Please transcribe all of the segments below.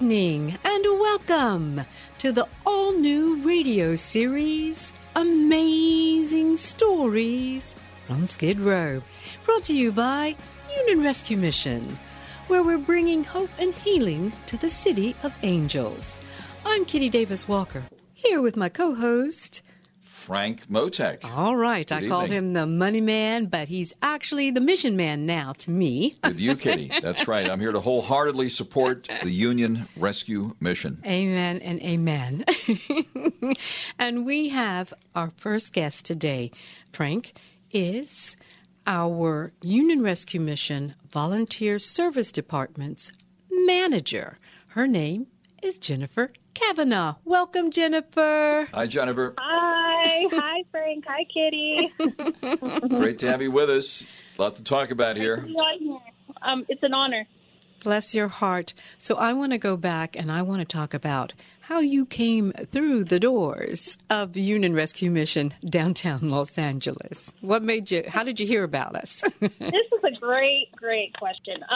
evening and welcome to the all-new radio series, Amazing Stories from Skid Row, brought to you by Union Rescue Mission, where we're bringing hope and healing to the City of Angels. I'm Kitty Davis Walker, here with my co-host, Frank Motek. All right, Good I called evening. him the money man, but he's actually the mission man now to me. With you, Kitty. That's right. I'm here to wholeheartedly support the Union Rescue Mission. Amen and amen. And we have our first guest today. Frank is our Union Rescue Mission Volunteer Service Department's manager. Her name is Jennifer Kavanaugh. Welcome, Jennifer. Hi, Jennifer. Hi, Frank. Hi, Kitty. Great to have you with us. A lot to talk about here. It's an honor. Bless your heart. So I want to go back and I want to talk about how you came through the doors of Union Rescue Mission downtown Los Angeles. What made you, how did you hear about us? This is a great question.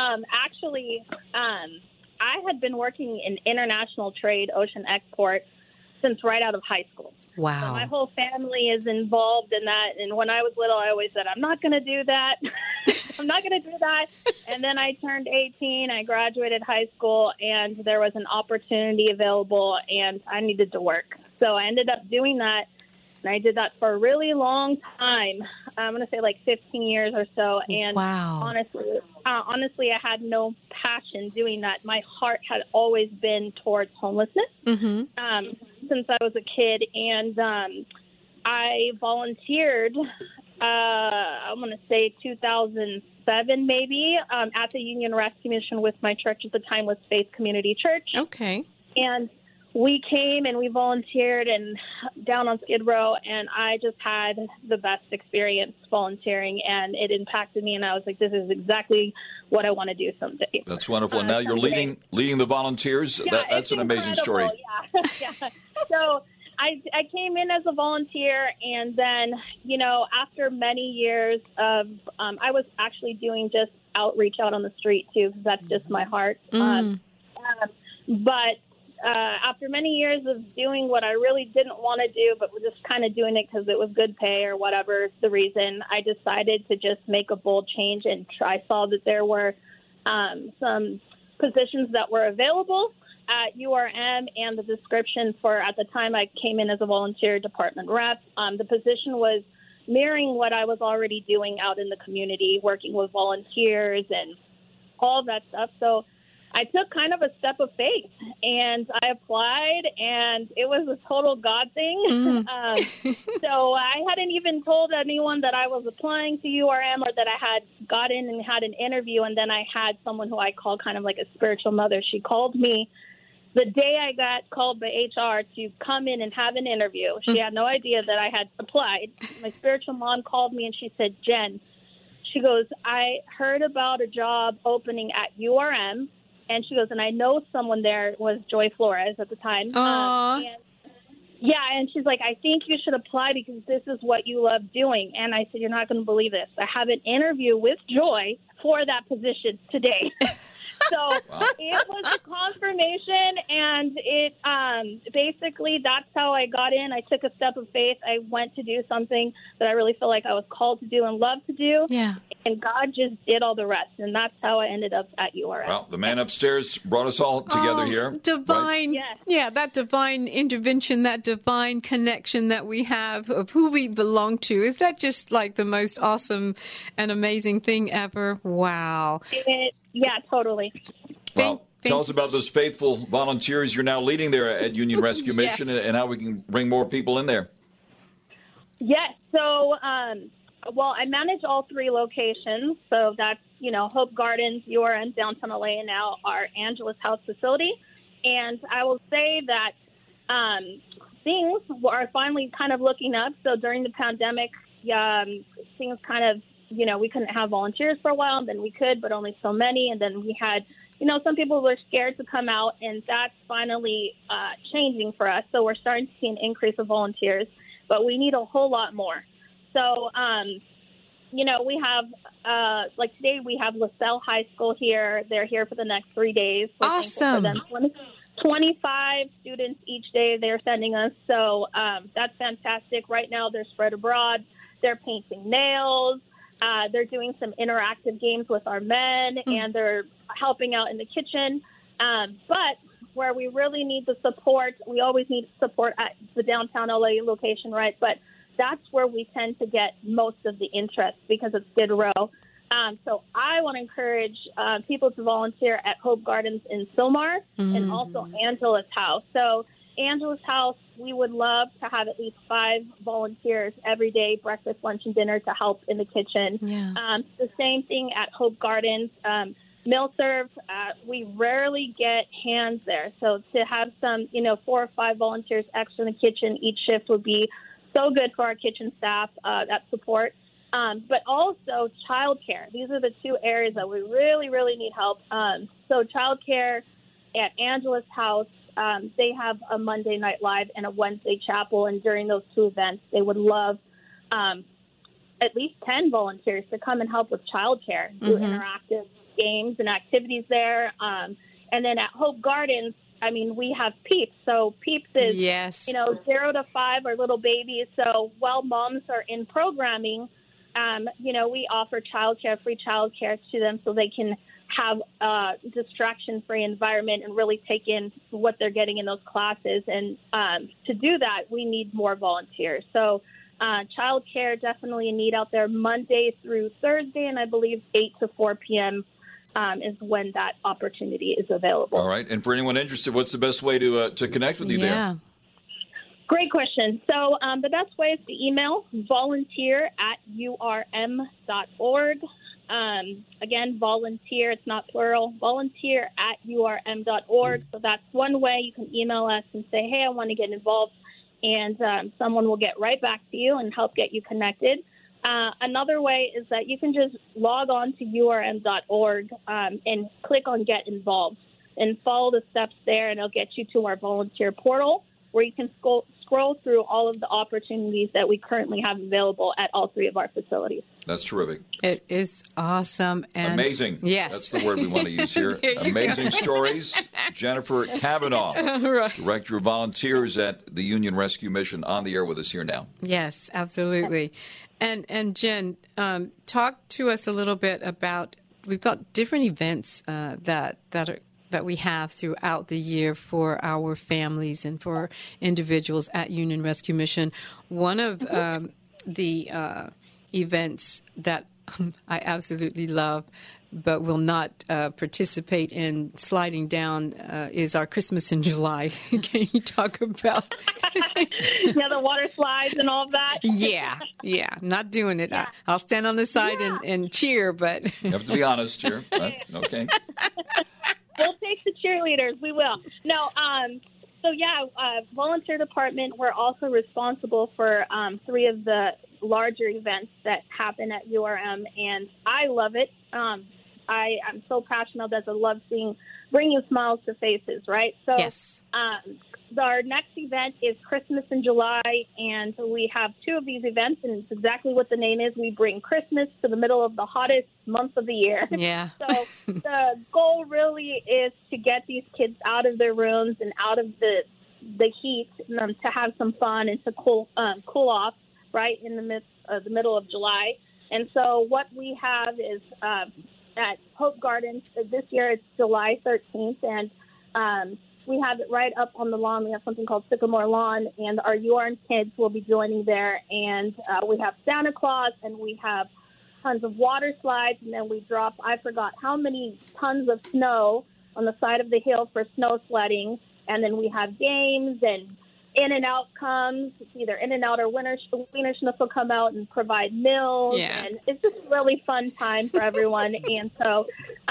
I had been working in international trade, ocean export, since right out of high school. Wow. So my whole family is involved in that. And when I was little, I always said, I'm not going to do that. I'm not going to do that. And then I turned 18. I graduated high school, and there was an opportunity available, and I needed to work. So I ended up doing that. And I did that for a really long time. I'm going to say like 15 years or so. And wow. honestly, I had no passion doing that. My heart had always been towards homelessness since I was a kid. And I volunteered, I'm going to say 2007 maybe, at the Union Rescue Mission with my church at the time was Faith Community Church. Okay. And we came and we volunteered and down on Skid Row, and I just had the best experience volunteering, and it impacted me, and I was like, this is exactly what I want to do someday. That's wonderful. Now you're leading the volunteers. Yeah, That's an amazing story. Yeah. So I came in as a volunteer, and then, after many years of, I was actually doing just outreach out on the street, too, because that's just my heart. But after many years of doing what I really didn't want to do, but was just kind of doing it because it was good pay or whatever the reason, I decided to just make a bold change, and I saw that there were some positions that were available at URM, and the description for, at the time I came in as a volunteer department rep, the position was mirroring what I was already doing out in the community, working with volunteers and all that stuff. So I took kind of a step of faith, and I applied, and it was a total God thing. So I hadn't even told anyone that I was applying to URM or that I had got in and had an interview, and then I had someone who I call kind of like a spiritual mother. She called me the day I got called by HR to come in and have an interview. She had no idea that I had applied. My spiritual mom called me, and she said, Jen, she goes, I heard about a job opening at URM. And she goes, and I know someone there was Joy Flores at the time. And she's like, I think you should apply because this is what you love doing. And I said, you're not going to believe this. I have an interview with Joy for that position today. So It was a confirmation, and it basically that's how I got in. I took a step of faith. I went to do something that I really feel like I was called to do and love to do. Yeah. And God just did all the rest, and that's how I ended up at URM. Well, the man upstairs brought us all together here. Divine, right? Yeah, that divine intervention, that divine connection that we have of who we belong to. Is that just like the most awesome and amazing thing ever? Wow. Yeah, totally. Well, tell us about those faithful volunteers you're now leading there at Union Rescue Mission and how we can bring more people in there. Yes. So, I manage all three locations. So that's, Hope Gardens, URM, downtown LA, and now our Angeles House facility. And I will say that things are finally kind of looking up. So during the pandemic, things kind of, we couldn't have volunteers for a while, and then we could, but only so many. And then we had, some people were scared to come out, and that's finally changing for us. So we're starting to see an increase of volunteers, but we need a whole lot more. So, we have, today we have LaSalle High School here. They're here for the next 3 days. Awesome. 25 students each day they're sending us. So that's fantastic. Right now they're spread abroad. They're painting nails. They're doing some interactive games with our men, and they're helping out in the kitchen. But where we really need the support, we always need support at the downtown LA location, right? But that's where we tend to get most of the interest because of Skid Row. So I want to encourage people to volunteer at Hope Gardens in Sylmar and also Angela's House. So Angela's House, we would love to have at least 5 volunteers every day, breakfast, lunch, and dinner to help in the kitchen. Yeah. The same thing at Hope Gardens. Meal serve, we rarely get hands there. So to have some, 4 or 5 volunteers extra in the kitchen each shift would be so good for our kitchen staff, that support. But also childcare. These are the 2 areas that we really, really need help. So childcare at Angela's House, they have a Monday Night Live and a Wednesday Chapel. And during those 2 events, they would love at least 10 volunteers to come and help with childcare, do interactive games and activities there. And then at Hope Gardens, we have Peeps. So Peeps is, 0 to 5 are little babies. So while moms are in programming, we offer free childcare to them so they can have a distraction-free environment and really take in what they're getting in those classes. And to do that, we need more volunteers. So childcare definitely a need out there Monday through Thursday, and I believe 8 to 4 p.m. Is when that opportunity is available. All right. And for anyone interested, what's the best way to connect with you there? Great question. So the best way is to email volunteer@urm.org. Again, volunteer, it's not plural, volunteer@urm.org. So that's one way you can email us and say, hey, I want to get involved. And someone will get right back to you and help get you connected. Another way is that you can just log on to urm.org and click on Get Involved and follow the steps there, and it'll get you to our volunteer portal where you can scroll through all of the opportunities that we currently have available at all 3 of our facilities. That's terrific. It is awesome. And amazing. Yes. That's the word we want to use here. Amazing stories. Jennifer Kavanaugh, right. Director of Volunteers at the Union Rescue Mission, on the air with us here now. Yes, absolutely. And Jen, talk to us a little bit about, we've got different events that we have throughout the year for our families and for individuals at Union Rescue Mission. One of the events that I absolutely love but will not participate in sliding down is our Christmas in July. Can you talk about the water slides and all of that? Yeah, not doing it. Yeah. I'll stand on the side and cheer, but... You have to be honest here. Okay. We'll take the cheerleaders. We will. No, volunteer department, we're also responsible for 3 of the larger events that happen at URM, and I love it. I'm so passionate about this. I love bringing smiles to faces, right? So yes. Our next event is Christmas in July, and we have 2 of these events, and it's exactly what the name is. We bring Christmas to the middle of the hottest month of the year. Yeah. So the goal really is to get these kids out of their rooms and out of the heat, to have some fun and to cool off right in the middle of July. And so what we have is at Hope Gardens this year, it's July 13th, and we have it right up on the lawn. We have something called Sycamore Lawn, and our URM kids will be joining there. And we have Santa Claus, and we have tons of water slides, and then we drop, I forgot how many tons of snow on the side of the hill for snow sledding. And then we have games, and In-N-Out comes. It's either In-N-Out or Wiener Schnitzel come out and provide meals. Yeah. And it's just a really fun time for everyone. And so,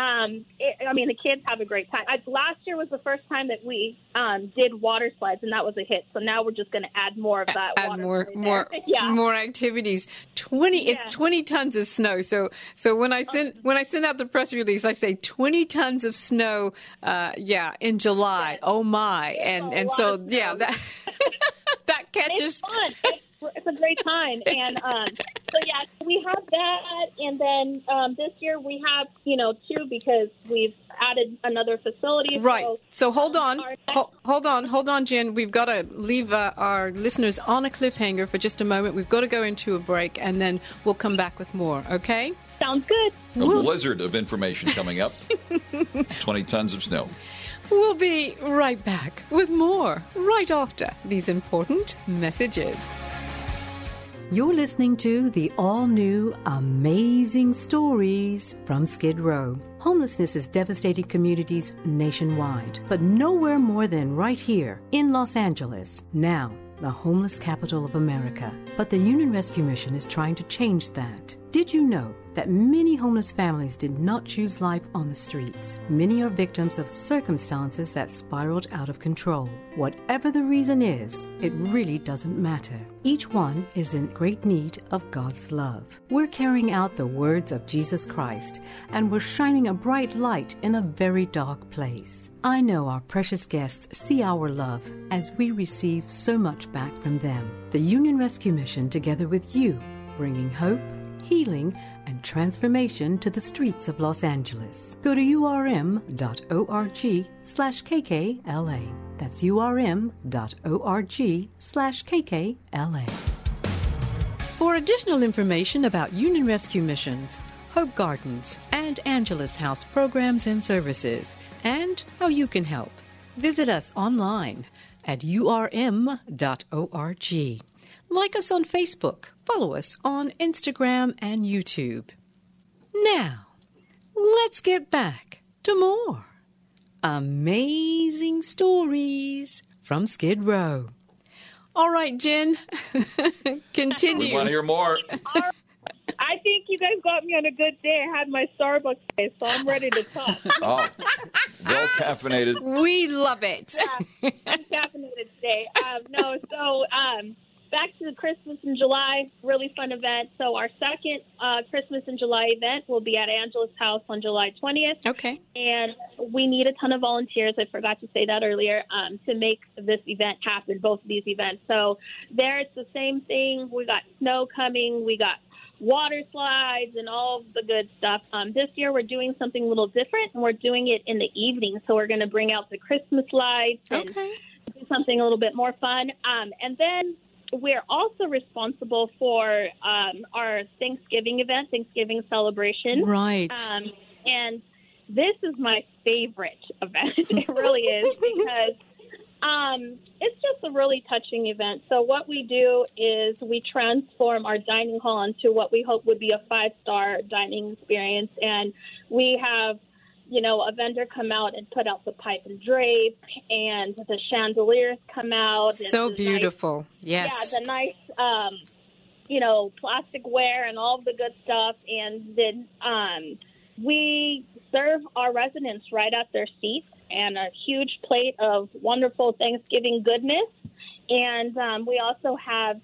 the kids have a great time. Last year was the first time that we did water slides, and that was a hit. So now we're just going to add more of that. Add more activities. 20. Yeah. It's 20 tons of snow. So when I send out the press release, I say 20 tons of snow. In July. Yes. Oh my! And so that catches. It's fun. it's a great time. And so, yeah, we have that. And then this year we have, 2 because we've added another facility. Right. So hold on. Hold on, Jen. We've got to leave our listeners on a cliffhanger for just a moment. We've got to go into a break, and then we'll come back with more, okay? Sounds good. A blizzard of information coming up. 20 tons of snow. We'll be right back with more right after these important messages. You're listening to the all-new Amazing Stories from Skid Row. Homelessness is devastating communities nationwide, but nowhere more than right here in Los Angeles. Now, the homeless capital of America. But the Union Rescue Mission is trying to change that. Did you know that many homeless families did not choose life on the streets? Many are victims of circumstances that spiraled out of control. Whatever the reason is, it really doesn't matter. Each one is in great need of God's love. We're carrying out the words of Jesus Christ, and we're shining a bright light in a very dark place. I know our precious guests see our love as we receive so much back from them. The Union Rescue Mission, together with you, bringing hope, healing, and transformation to the streets of Los Angeles. Go to urm.org/KKLA. That's urm.org/KKLA. For additional information about Union Rescue Missions, Hope Gardens, and Angelus House programs and services, and how you can help, visit us online at urm.org. Like us on Facebook. Follow us on Instagram and YouTube. Now, let's get back to more amazing stories from Skid Row. All right, Jen, continue. We want to hear more. I think you guys got me on a good day. I had my Starbucks day, so I'm ready to talk. Oh, well caffeinated. We love it. Yeah, I'm caffeinated today. Back to the Christmas in July, really fun event. So our second Christmas in July event will be at Angelus House on July 20th. Okay. And we need a ton of volunteers. I forgot to say that earlier, to make this event happen, both of these events. So there it's the same thing. We got snow coming. We got water slides and all the good stuff. This year we're doing something a little different, and we're doing it in the evening. So we're going to bring out the Christmas lights and do something a little bit more fun. And then we're also responsible for our Thanksgiving event, Thanksgiving celebration. Right. And this is my favorite event. It really is, because it's just a really touching event. So what we do is we transform our dining hall into what we hope would be a 5-star dining experience. And we have, a vendor come out and put out the pipe and drape, and the chandeliers come out. So beautiful. Nice, yes. Yeah, the nice, plasticware and all of the good stuff. And then we serve our residents right at their seats, and a huge plate of wonderful Thanksgiving goodness. And we also have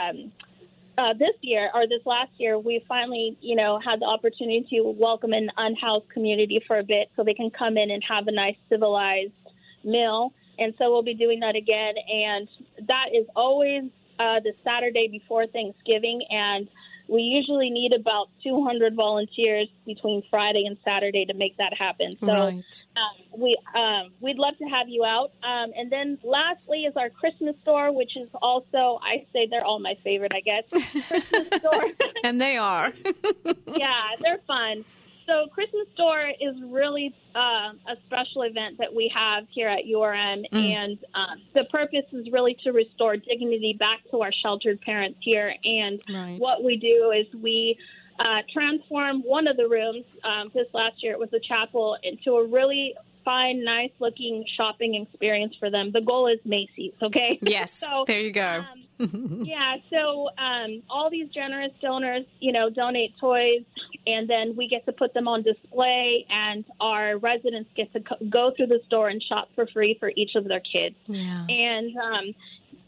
this last year, we finally, had the opportunity to welcome an unhoused community for a bit so they can come in and have a nice civilized meal. And so we'll be doing that again. And that is always the Saturday before Thanksgiving. And we usually need about 200 volunteers between Friday and Saturday to make that happen. So we'd love to have you out. And then lastly is our Christmas store, which is also, I say they're all my favorite, I guess. Christmas store. And they are. Yeah, they're fun. So Christmas store is really a special event that we have here at URM, and the purpose is really to restore dignity back to our sheltered parents here. And what we do is we transform one of the rooms. This last year it was a chapel, into a really fine, nice-looking shopping experience for them. The goal is Macy's, okay? Yes, so, there you go. So all these generous donors, donate toys, and then we get to put them on display, and our residents get to go through the store and shop for free for each of their kids. Yeah. And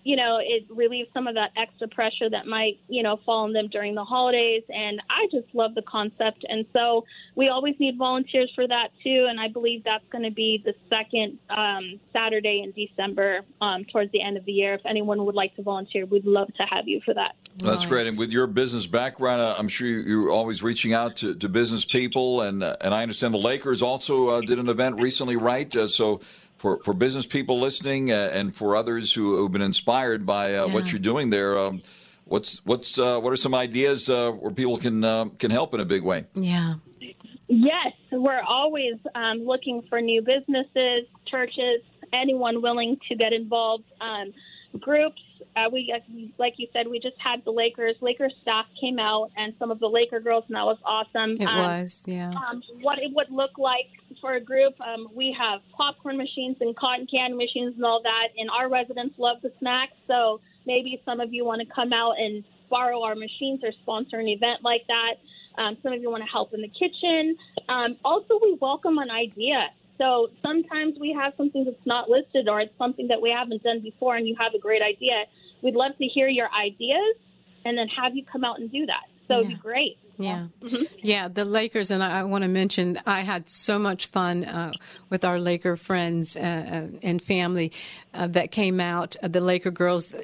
it relieves some of that extra pressure that might, fall on them during the holidays. And I just love the concept. And so we always need volunteers for that, too. And I believe that's going to be the second Saturday in December towards the end of the year. If anyone would like to volunteer, we'd love to have you for that. That's great. And with your business background, I'm sure you're always reaching out to business people. And I understand the Lakers also did an event recently, right? So for business people listening and for others who have been inspired by what you're doing there, what are some ideas where people can help in a big way? Yeah. Yes, we're always looking for new businesses, churches, anyone willing to get involved. Groups. We, like you said, we just had the Lakers. Lakers staff came out, and some of the Laker girls, and that was awesome. It was, yeah. What it would look like for a group, we have popcorn machines and cotton candy machines and all that, and our residents love the snacks, so maybe some of you want to come out and borrow our machines or sponsor an event like that. Some of you want to help in the kitchen. Also, we welcome an idea. So sometimes we have something that's not listed or it's something that we haven't done before and you have a great idea. We'd love to hear your ideas and then have you come out and do that. So it'd be great. Yeah. Mm-hmm. Yeah, the Lakers, and I want to mention, I had so much fun with our Laker friends and family that came out. The Laker girls,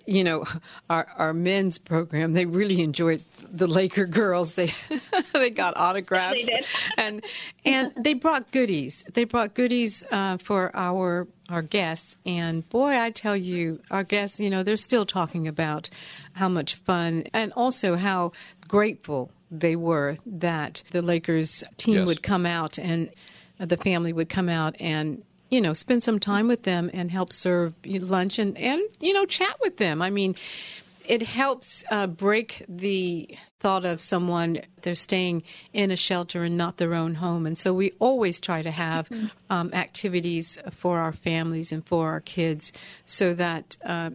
our men's program, they really enjoyed the Laker girls. They got autographs. They did. And they brought goodies. They brought goodies for our guests. And boy, I tell you, our guests, they're still talking about how much fun and also how grateful they were that the Lakers team would come out and the family would come out and, spend some time with them and help serve lunch and chat with them. I mean, it helps break the thought of someone, they're staying in a shelter and not their own home. And so we always try to have activities for our families and for our kids so that,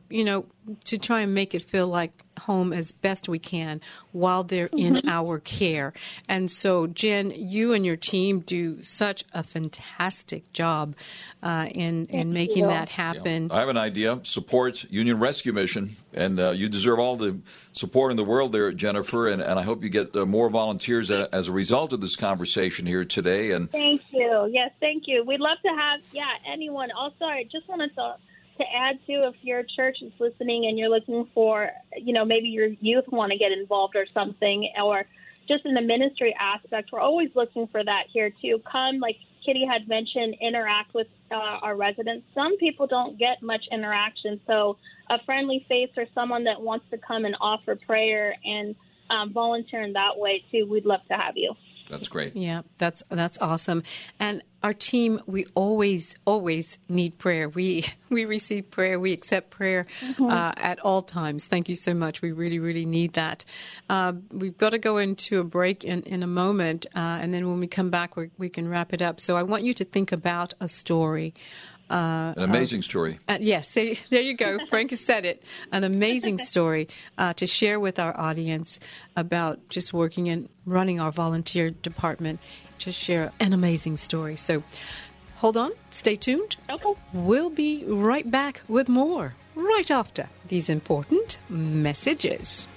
to try and make it feel like home as best we can while they're in our care. And so, Jen, you and your team do such a fantastic job in making that happen. Yeah. I have an idea. Support Union Rescue Mission. And you deserve all the support in the world there, Jennifer. And I hope you get more volunteers as a result of this conversation here today. And thank you. Yes, thank you. We'd love to have, anyone. Also, I just wanted to add to, if your church is listening and you're looking for, maybe your youth want to get involved or something, or just in the ministry aspect, we're always looking for that here too. Come, like Kitty had mentioned, interact with our residents. Some people don't get much interaction, so a friendly face or someone that wants to come and offer prayer and volunteer in that way too, we'd love to have you. That's great. Yeah, that's awesome. And our team, we always need prayer. We receive prayer. We accept prayer at all times. Thank you so much. We really, really need that. We've got to go into a break in a moment, and then when we come back, we can wrap it up. So I want you to think about a story. An amazing story. Yes, there you go. Frank has said it. An amazing story to share with our audience about just working and running our volunteer department. Just share an amazing story. So hold on. Stay tuned. Okay. We'll be right back with more right after these important messages.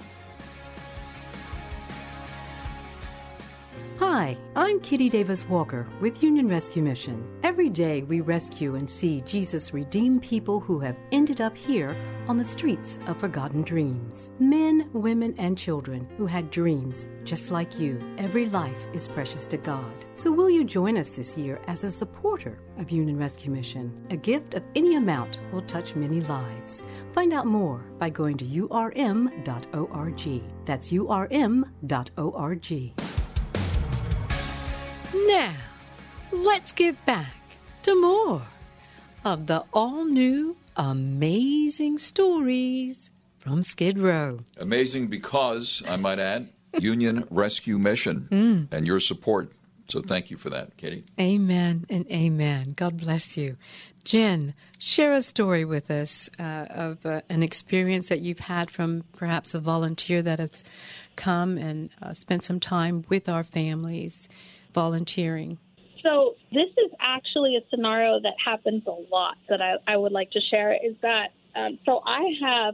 Hi, I'm Kitty Davis Walker with Union Rescue Mission. Every day we rescue and see Jesus redeem people who have ended up here on the streets of forgotten dreams. Men, women, and children who had dreams just like you. Every life is precious to God. So will you join us this year as a supporter of Union Rescue Mission? A gift of any amount will touch many lives. Find out more by going to urm.org. That's urm.org. Now, let's get back to more of the all-new amazing stories from Skid Row. Amazing because, I might add, Union Rescue Mission and your support. So thank you for that, Katie. Amen and amen. God bless you. Jen, share a story with us of an experience that you've had from perhaps a volunteer that has come and spent some time with our families volunteering. So this is actually a scenario that happens a lot that I would like to share is that, so I have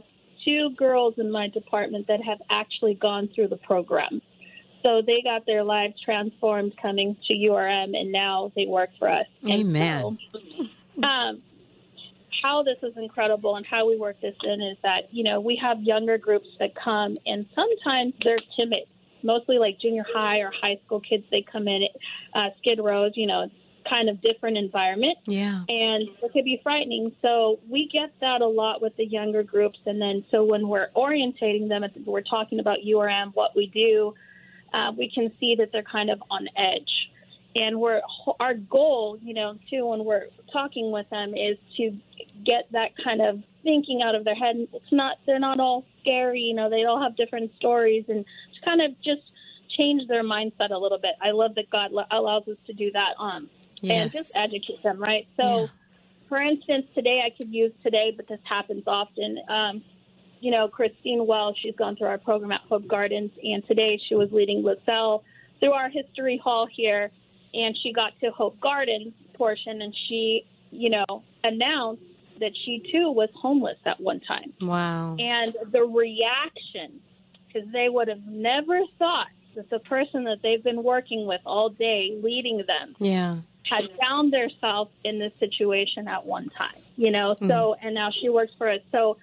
2 girls in my department that have actually gone through the program. So they got their lives transformed coming to URM, and now they work for us. Amen. And so, how this is incredible and how we work this in is that, we have younger groups that come, and sometimes they're timid, mostly like junior high or high school kids. They come in at Skid Row's, kind of different environment. Yeah. And it could be frightening. So we get that a lot with the younger groups. And then so when we're orientating them, we're talking about URM, what we do, we can see that they're kind of on edge. And our goal, too, when we're talking with them is to get that kind of thinking out of their head. They're not all scary, they all have different stories, and to kind of just change their mindset a little bit. I love that God allows us to do that and just educate them, right? So, for instance, I could use today, but this happens often. Christine Wells, she's gone through our program at Hope Gardens, and today she was leading LaSalle through our history hall here, and she got to Hope Gardens portion, and she, announced that she, too, was homeless at one time. Wow. And the reaction, because they would have never thought that the person that they've been working with all day, leading them, had found themselves in this situation at one time, so, and now she works for us. So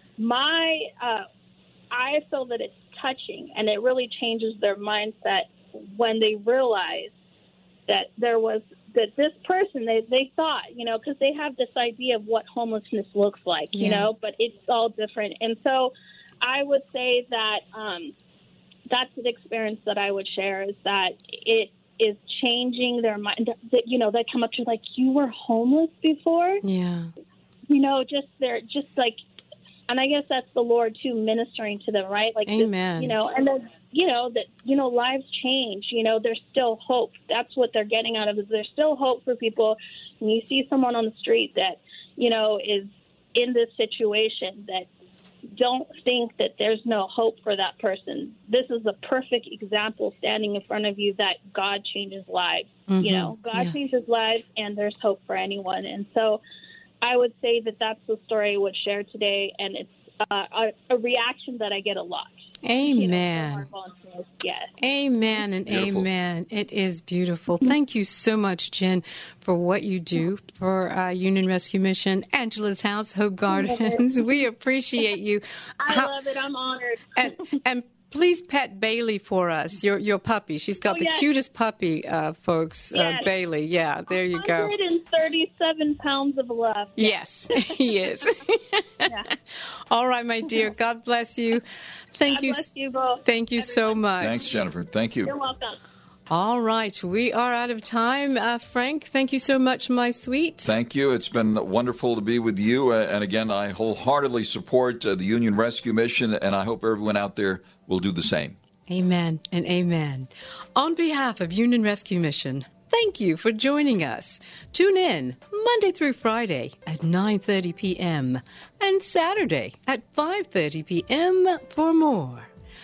I feel that it's touching, and it really changes their mindset when they realize that that this person, they thought, because they have this idea of what homelessness looks like, but it's all different. And so I would say that that's an experience that I would share, is that it is changing their mind. That, they come up to you like, you were homeless before? Yeah. They're just like, and I guess that's the Lord, too, ministering to them, right? Like, amen. And then, lives change. There's still hope. That's what they're getting out of it. There's still hope for people. And you see someone on the street that, is in this situation, that don't think that there's no hope for that person. This is a perfect example standing in front of you that God changes lives. Mm-hmm. God changes lives, and there's hope for anyone. And so I would say that that's the story I would share today, and it's a reaction that I get a lot. Amen. Yes. Amen and Beautiful. amen. It is beautiful. Thank you so much, Jen, for what you do for Union Rescue Mission, Angela's House, Hope Gardens. We appreciate you. I love it. I'm honored. And please pet Bailey for us, your puppy. She's got the cutest puppy, folks. Yes. Bailey. Yeah, there you go. 137 pounds of love. Yes, he is. All right, my dear. God bless you. Thank you. Bless you both. Thank you so much. Thanks, Jennifer. Thank you. You're welcome. All right, we are out of time. Frank, thank you so much, my sweet. Thank you. It's been wonderful to be with you. And again, I wholeheartedly support the Union Rescue Mission, and I hope everyone out there will do the same. Amen and amen. On behalf of Union Rescue Mission, thank you for joining us. Tune in Monday through Friday at 9:30 p.m. and Saturday at 5:30 p.m. for more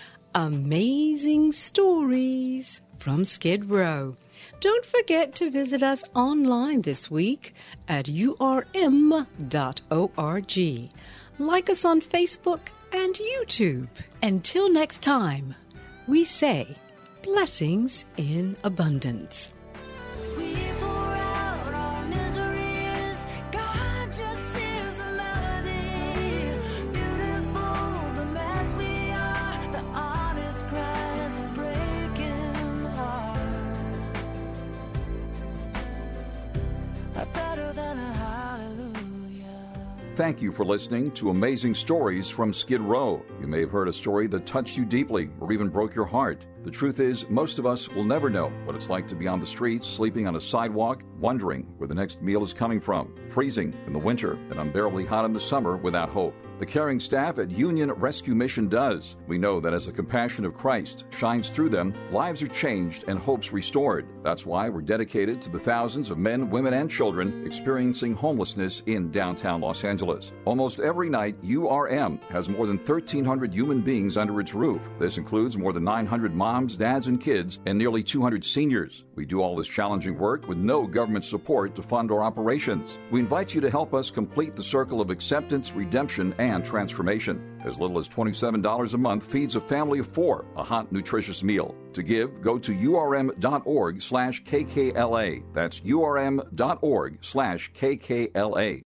amazing stories from Skid Row. Don't forget to visit us online this week at urm.org. Like us on Facebook and YouTube. Until next time, we say blessings in abundance. Thank you for listening to Amazing Stories from Skid Row. You may have heard a story that touched you deeply or even broke your heart. The truth is, most of us will never know what it's like to be on the streets, sleeping on a sidewalk, wondering where the next meal is coming from, freezing in the winter and unbearably hot in the summer without hope. The caring staff at Union Rescue Mission does. We know that as the compassion of Christ shines through them, lives are changed and hopes restored. That's why we're dedicated to the thousands of men, women, and children experiencing homelessness in downtown Los Angeles. Almost every night, URM has more than 1,300 human beings under its roof. This includes more than 900 moms, dads, and kids, and nearly 200 seniors. We do all this challenging work with no government support to fund our operations. We invite you to help us complete the circle of acceptance, redemption, and and transformation. As little as $27 a month feeds a family of 4 a hot, nutritious meal. To give, go to urm.org/KKLA. That's urm.org/KKLA.